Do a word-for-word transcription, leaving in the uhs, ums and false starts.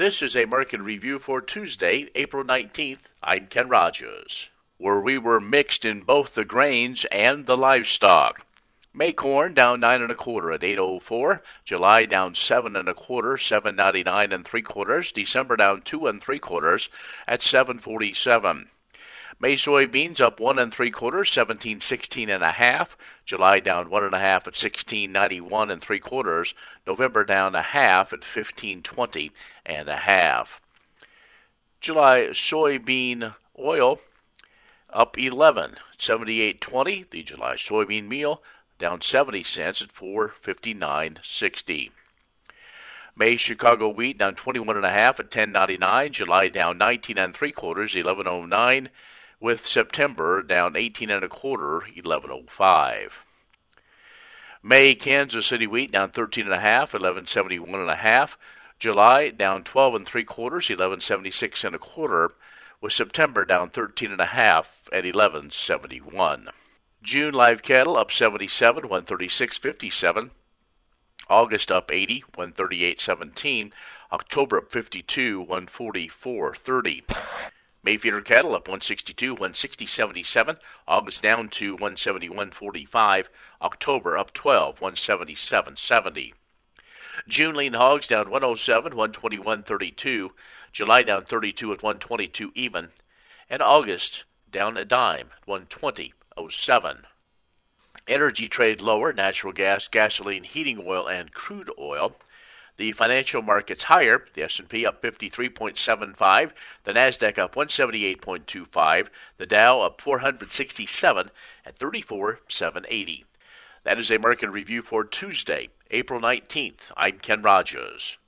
This is a market review for Tuesday, April nineteenth. I'm Ken Rogers, where we were mixed in both the grains and the livestock. May corn down nine and a quarter at eight oh four. July down seven and a quarter, seven ninety nine and three quarters. December down two and three quarters at seven forty seven. May soybeans up one and three quarters, seventeen sixteen and a half. July down one and a half at sixteen ninety one and three quarters. November down a half at fifteen twenty and a half. July soybean oil up eleven, seventy eight twenty. The July soybean meal down seventy cents at four fifty nine sixty. May Chicago wheat down twenty one and a half at ten ninety nine. July down nineteen and three quarters, eleven oh nine. With September down eighteen and a quarter, eleven oh five. May Kansas City wheat down thirteen and a half, eleven seventy one and a half. July down twelve and three quarters, eleven seventy six and a quarter. With September down thirteen and a half at eleven seventy one. June live cattle up seventy seven, one thirty six fifty seven. August up eighty, one thirty eight seventeen. October up fifty two, one forty four thirty. May feeder cattle up one sixty two, one sixty seventy seven. August down to one seventy one forty-five. October up twelve, one seventy seven seventy. June lean hogs down one oh seven, one twenty one thirty-two. July down thirty two at one twenty two even. And August down a dime, one twenty oh seven. Energy trade lower, natural gas, gasoline, heating oil, and crude oil. The financial markets higher, the S and P up fifty-three point seven five, the NASDAQ up one seventy-eight point two five, the Dow up four hundred sixty-seven at thirty-four seven eighty. That is a market review for Tuesday, April nineteenth. I'm Ken Rogers.